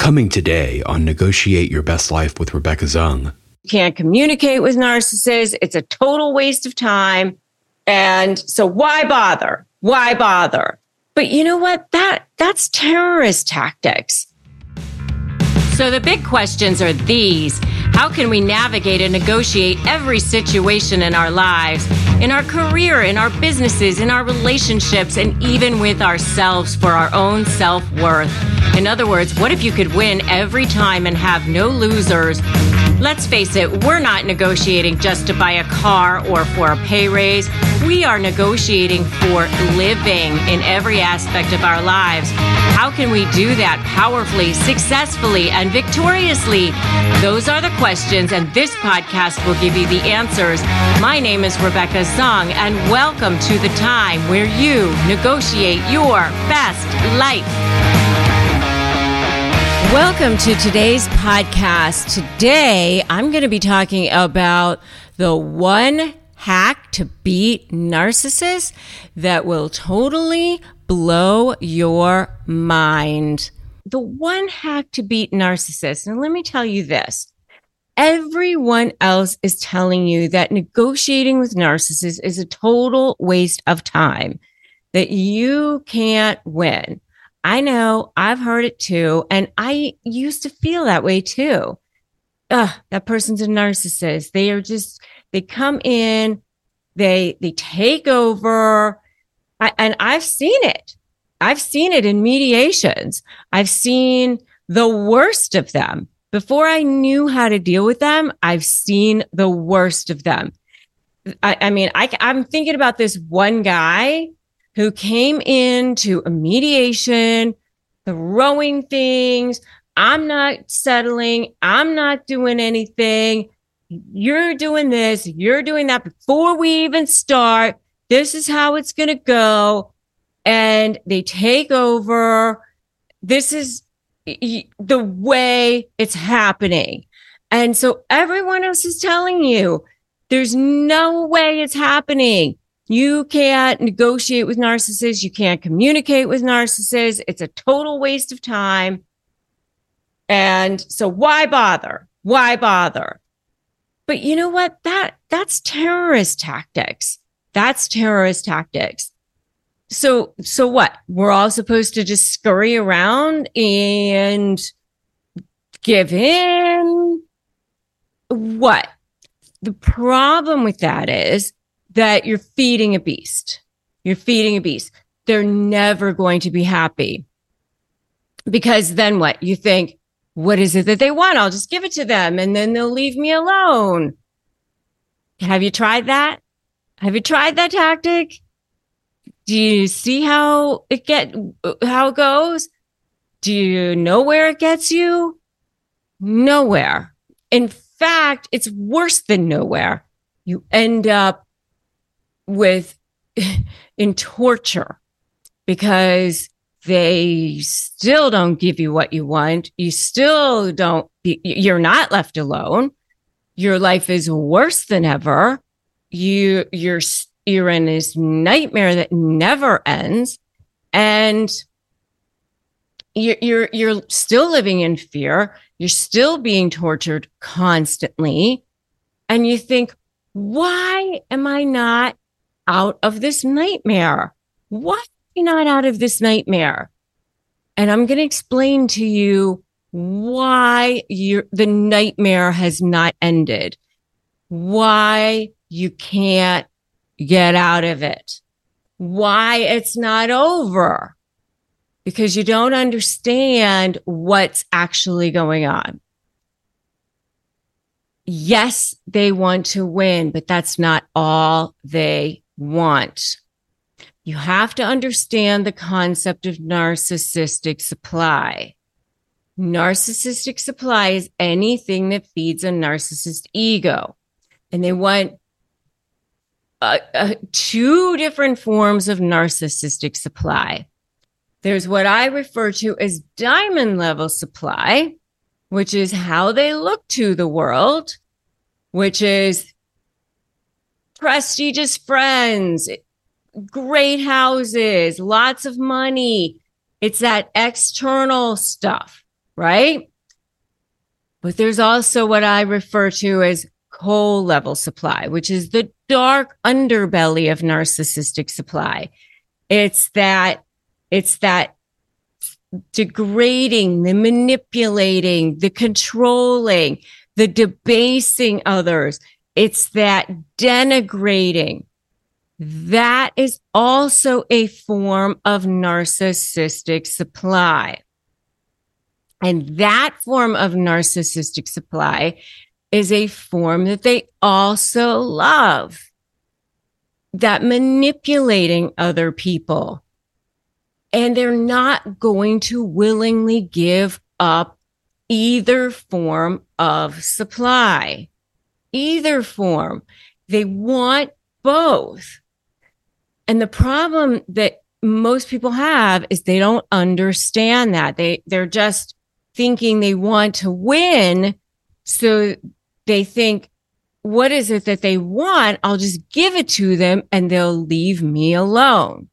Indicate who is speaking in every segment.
Speaker 1: Coming today on Negotiate Your Best Life with Rebecca Zung.
Speaker 2: You can't communicate with narcissists. It's a total waste of time. And so why bother? Why bother? But you know what? That's terrorist tactics.
Speaker 3: So the big questions are these. How can we navigate and negotiate every situation in our lives, in our career, in our businesses, in our relationships, and even with ourselves for our own self-worth? In other words, what if you could win every time and have no losers? Let's face it, we're not negotiating just to buy a car or for a pay raise. We are negotiating for living in every aspect of our lives. How can we do that powerfully, successfully, and victoriously? Those are the questions, and this podcast will give you the answers. My name is Rebecca Zung, and welcome to the time where you negotiate your best life. Welcome to today's podcast. Today, I'm going to be talking about the one hack to beat narcissists that will totally blow your mind. The one hack to beat narcissists. And let me tell you this. Everyone else is telling you that negotiating with narcissists is a total waste of time, that you can't win. I know, I've heard it too, and I used to feel that way too. That person's a narcissist. They come in, they take over, and I've seen it. I've seen it in mediations. I've seen the worst of them. Before I knew how to deal with them, I've seen the worst of them. I'm thinking about this one guy who came into a mediation, throwing things. I'm not settling. I'm not doing anything. You're doing this. You're doing that before we even start. This is how it's going to go. And they take over. This is the way it's happening. And so everyone else is telling you there's no way it's happening. You can't negotiate with narcissists. You can't communicate with narcissists. It's a total waste of time. And so why bother? Why bother? But you know what? That's terrorist tactics. That's terrorist tactics. So what? We're all supposed to just scurry around and give in? What? The problem with that is that you're feeding a beast. You're feeding a beast. They're never going to be happy. Because then what? You think, what is it that they want? I'll just give it to them and then they'll leave me alone. Have you tried that? Have you tried that tactic? Do you see how it goes? Do you know where it gets you? Nowhere. In fact, it's worse than nowhere. You end up in torture because they still don't give you what you want. You're not left alone. Your life is worse than ever. You're in this nightmare that never ends. And you're still living in fear. You're still being tortured constantly. And you think, why am I not out of this nightmare? Why am I not out of this nightmare? And I'm going to explain to you why the nightmare has not ended, why you can't get out of it, why it's not over, because you don't understand what's actually going on. Yes, they want to win, but that's not all they want. You have to understand the concept of narcissistic supply. Narcissistic supply is anything that feeds a narcissist ego. And they want two different forms of narcissistic supply. There's what I refer to as diamond level supply, which is how they look to the world, which is prestigious friends, great houses, lots of money. It's that external stuff,
Speaker 2: right? But there's also what I refer to as coal level supply, which is the dark underbelly of narcissistic supply. It's that degrading, the manipulating, the controlling, the debasing others. It's that denigrating. That is also a form of narcissistic supply. And that form of narcissistic supply is a form that they also love. That manipulating other people. And they're not going to willingly give up either form of supply. Either form. They want both. And the problem that most people have is they don't understand that. They're just thinking they want to win. So they think, what is it that they want? I'll just give it to them and they'll leave me alone.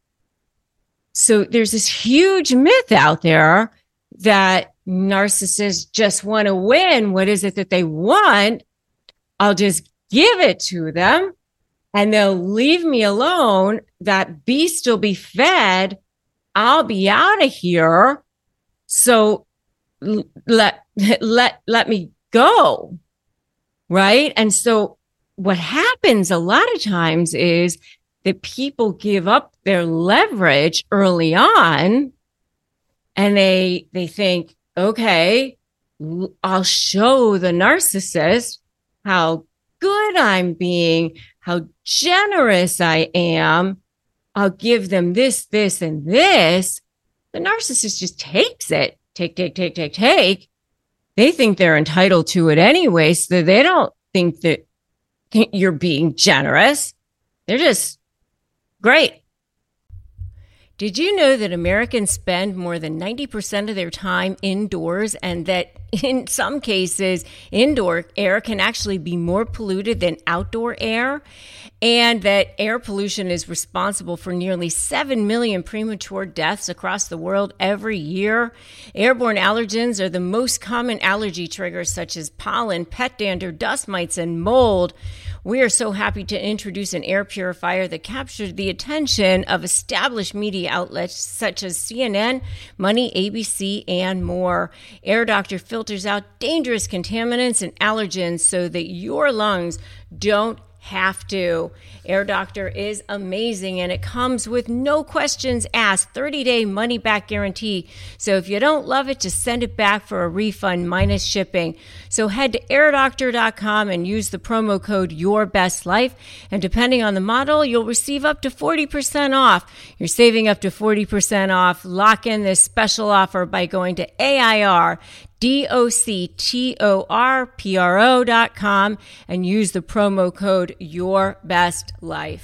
Speaker 2: So there's this huge myth out there that narcissists just want to win. What is it that they want? I'll just give it to them and they'll leave me alone. That beast will be fed. I'll be out of here. So let me go. Right. And so what happens a lot of times is that people give up their leverage early on and they think, okay, I'll show the narcissist how good I'm being, how generous I am. I'll give them this, this, and this. The narcissist just takes it. Take. They think they're entitled to it anyway, so they don't think that you're being generous. They're just great.
Speaker 3: Did you know that Americans spend more than 90% of their time indoors, and that in some cases, indoor air can actually be more polluted than outdoor air, and that air pollution is responsible for nearly 7 million premature deaths across the world every year? Airborne allergens are the most common allergy triggers, such as pollen, pet dander, dust mites, and mold. We are so happy to introduce an air purifier that captured the attention of established media outlets such as CNN, Money, ABC, and more. Air Doctor filters out dangerous contaminants and allergens so that your lungs don't have to. Air Doctor is amazing, and it comes with no questions asked, 30-day money-back guarantee. So if you don't love it, just send it back for a refund minus shipping. So head to airdoctor.com and use the promo code YourBestLife, and depending on the model, you'll receive up to 40% off. You're saving up to 40% off. Lock in this special offer by going to AIRDOCTORPRO.com and use the promo code YourBestLife.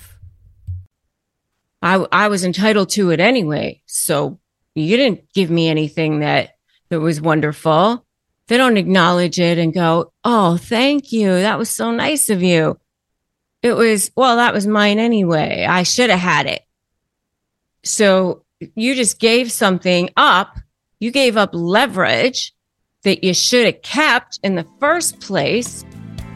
Speaker 2: I was entitled to it anyway, so you didn't give me anything that was wonderful. They don't acknowledge it and go, oh, thank you. That was so nice of you. That was mine anyway. I should have had it. So you just gave something up. You gave up leverage that you should have kept in the first place.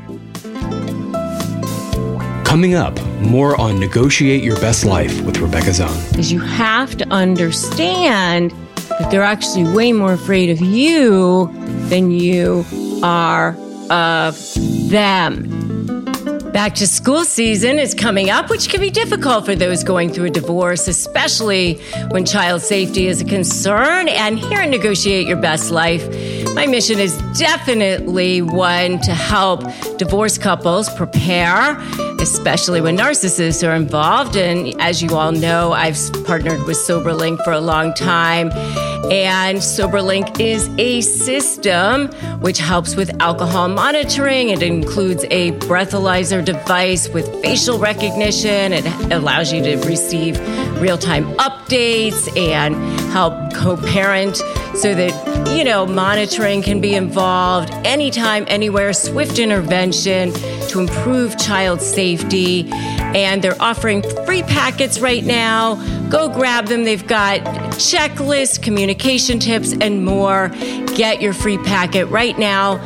Speaker 1: Coming up, more on Negotiate Your Best Life with Rebecca Zung.
Speaker 2: Is you have to understand that they're actually way more afraid of you than you are of them. Back to school season is coming up, which can be difficult for those going through a divorce, especially when child safety is a concern. And here at Negotiate Your Best Life, my mission is definitely one to help divorced couples prepare, especially when narcissists are involved. And as you all know, I've partnered with SoberLink for a long time. And SoberLink is a system which helps with alcohol monitoring. It includes a breathalyzer device with facial recognition. It allows you to receive real-time updates and help co-parent so that, monitoring can be involved anytime, anywhere, swift intervention to improve child safety. And they're offering free packets right now. Go grab them. They've got checklists, communication tips, and more.
Speaker 3: get your free packet right now.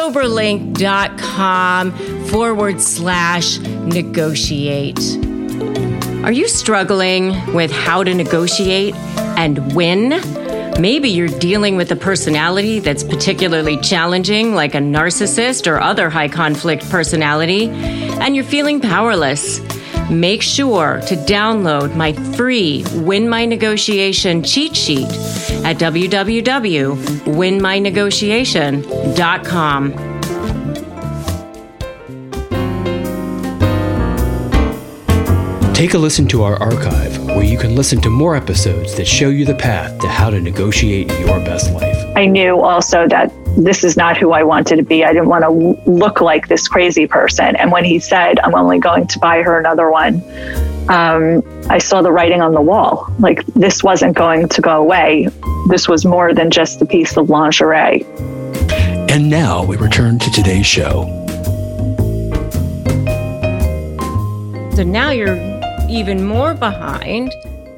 Speaker 3: Soberlink.com/negotiate. Are you struggling with how to negotiate and win? Maybe you're dealing with a personality that's particularly challenging, like a narcissist or other high conflict personality, and you're feeling powerless. Make sure to download my free Win My Negotiation cheat sheet at www.winmynegotiation.com.
Speaker 1: Take a listen to our archive, where you can listen to more episodes that show you the path to how to negotiate your best life.
Speaker 4: I knew also that this is not who I wanted to be. I didn't want to look like this crazy person. And when he said, I'm only going to buy her another one, I saw the writing on the wall. Like, this wasn't going to go away. This was more than just a piece of lingerie.
Speaker 1: And now we return to today's show.
Speaker 3: So now you're even more behind,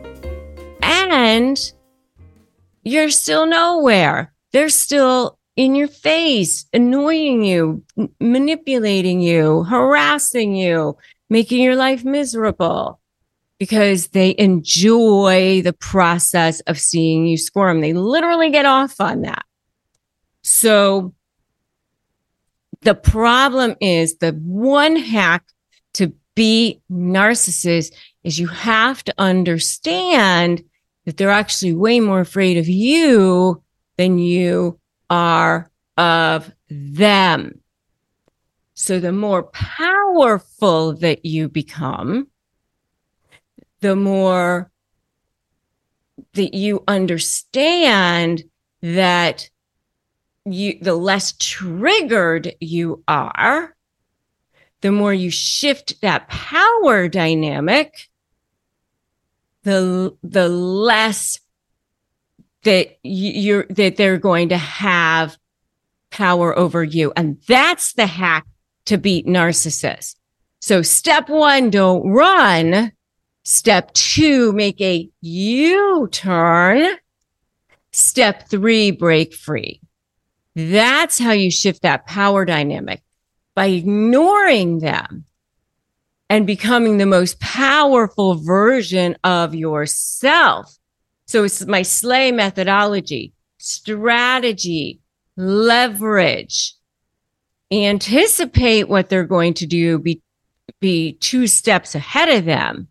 Speaker 3: and you're still nowhere. They're still in your face, annoying you, manipulating you, harassing you, making your life miserable because they enjoy the process of seeing you squirm. They literally get off on that. So the problem is, the one hack to be narcissist is you have to understand that they're actually way more afraid of you than you are of them. So the more powerful that you become, the more that you understand that the less triggered you are, the more you shift that power dynamic, the less that that they're going to have power over you. And that's the hack to beat narcissists. So step 1, don't run. Step 2, make a U-turn. Step 3, break free. That's how you shift that power dynamic, by ignoring them and becoming the most powerful version of yourself. So it's my SLAY methodology: strategy, leverage, anticipate what they're going to do, be 2 steps ahead of them,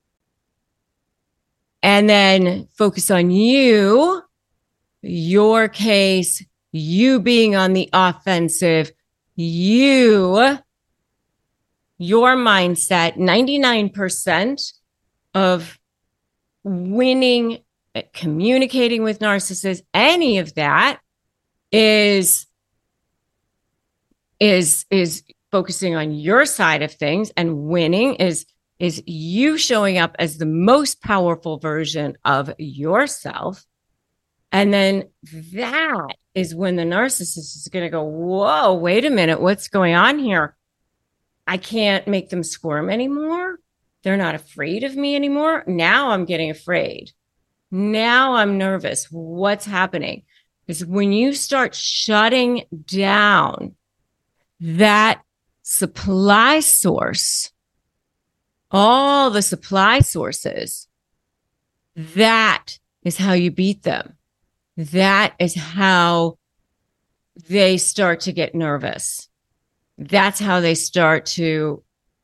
Speaker 3: and then focus on you, your case, you being on the offensive, your mindset. 99% of winning, communicating with narcissists, any of that is focusing on your side of things, and winning is you showing up as the most powerful version of yourself. And then that is when the narcissist is going to go, whoa, wait a minute, what's going on here? I can't make them squirm anymore. They're not afraid of me anymore. Now I'm getting afraid. Now I'm nervous. What's happening? Because when you start shutting down that supply source, all the supply sources, that is how you beat them. That is how they start to get nervous. That's how they start to,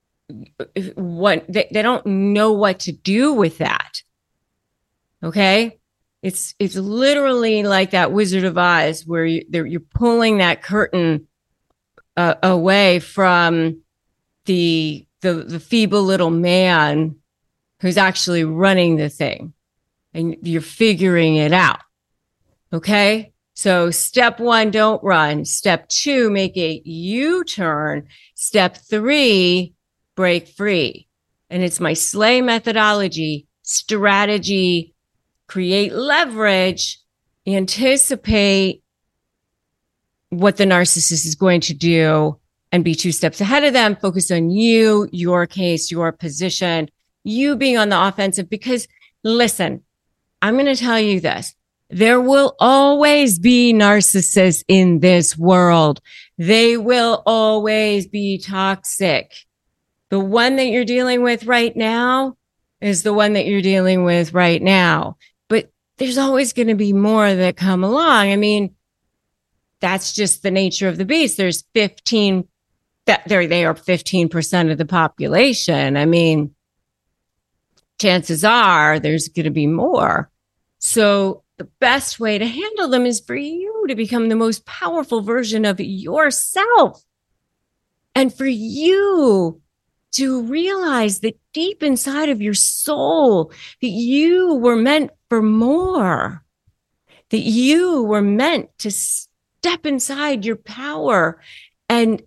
Speaker 3: they don't know what to do with that. Okay? It's literally like that Wizard of Oz, where you're pulling that curtain away from the feeble little man who's actually running the thing, and you're figuring it out. Okay. So step 1, don't run. Step 2, make a U-turn. Step 3, break free. And it's my SLAY methodology: strategy, create leverage, anticipate what the narcissist is going to do, and be 2 steps ahead of them. Focus on you, your case, your position, you being on the offensive. Because listen, I'm going to tell you this.
Speaker 2: There will always be narcissists in this world. They will always be toxic. The one that you're dealing with right now is the one that you're dealing with right now. But there's always going to be more that come along. I mean, that's just the nature of the beast. There's 15, they are 15% of the population. I mean, chances are there's going to be more. So the best way to handle them is for you to become the most powerful version of yourself. And for you to realize that deep inside of your soul, that you were meant for more, that you were meant to step inside your power and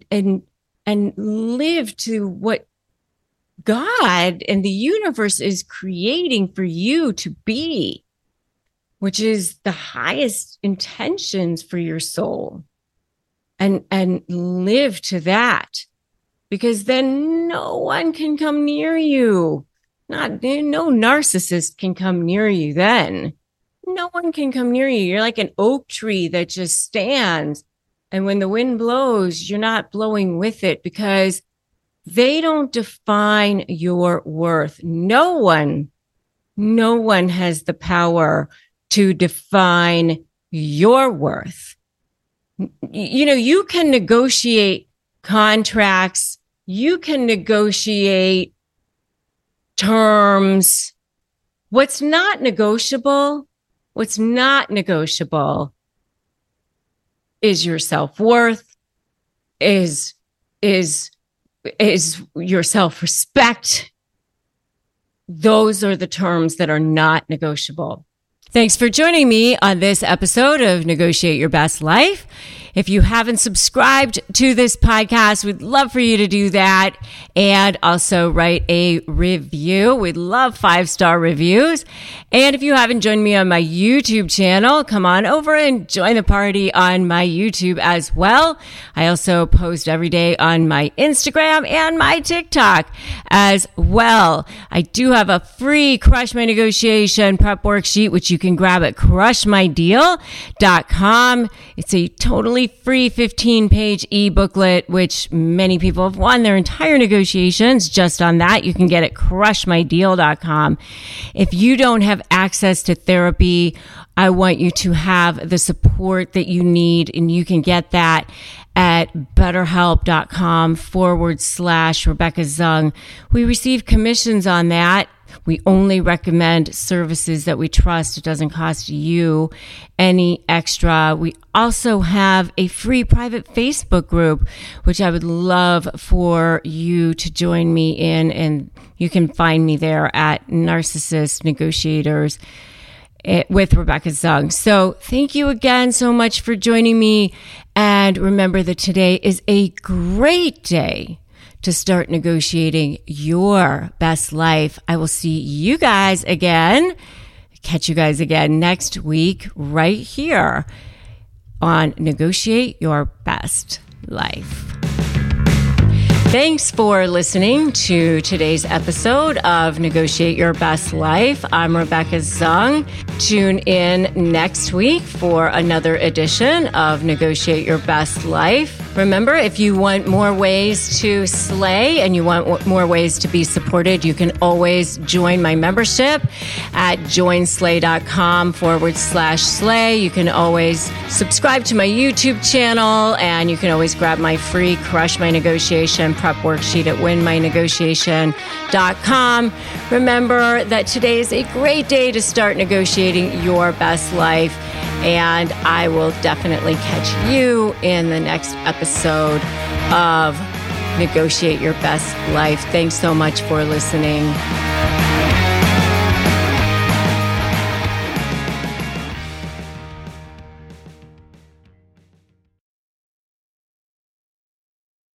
Speaker 2: live to what God and the universe is creating for you to be, which is the highest intentions for your soul, and live to that, because then no one can come near you. No narcissist can come near you then. No one can come near you. You're like an oak tree that just stands. And when the wind blows, you're not blowing with it, because they don't define your worth. No one has the power to define your worth. You know, you can negotiate contracts. You can negotiate terms. What's not negotiable is your self-worth, is your self-respect. Those are the terms that are not negotiable. Thanks for joining me on this episode of Negotiate Your Best Life. If you haven't subscribed to this podcast, we'd love for you to do that, and also write a review. We'd love 5-star reviews. And if you haven't joined me on my YouTube channel, come on over and join the party on my YouTube as well. I also post every day on my Instagram and my TikTok as well. I do have a free Crush My Negotiation prep worksheet, which you can grab at crushmydeal.com. It's a totally free 15-page e-booklet, which many people have won their entire negotiations just on that. You can get it at crushmydeal.com. If you don't have access to therapy, I want you to have the support that you need, and you can get that at betterhelp.com/Rebecca Zung. We receive commissions on that. We only recommend services that we trust. It doesn't cost you any extra. We also have a free private Facebook group, which I would love for you to join me in. And you can find me there at Narcissist Negotiators with Rebecca Zung. So thank you again so much for joining me. And remember that today is a great day to start negotiating your best life. I will see you guys again, catch you guys again next week right here on Negotiate Your Best Life. Thanks for listening to today's episode of Negotiate Your Best Life. I'm Rebecca Zung. Tune in next week for another edition of Negotiate Your Best Life. Remember, if you want more ways to slay and you want more ways to be supported, you can always join my membership at joinslay.com/slay. You can always subscribe to my YouTube channel, and you can always grab my free Crush My Negotiation prep worksheet at winmynegotiation.com. Remember that today is a great day to start negotiating your best life. And I will definitely catch you in the next episode of Negotiate Your Best Life. Thanks so much for listening.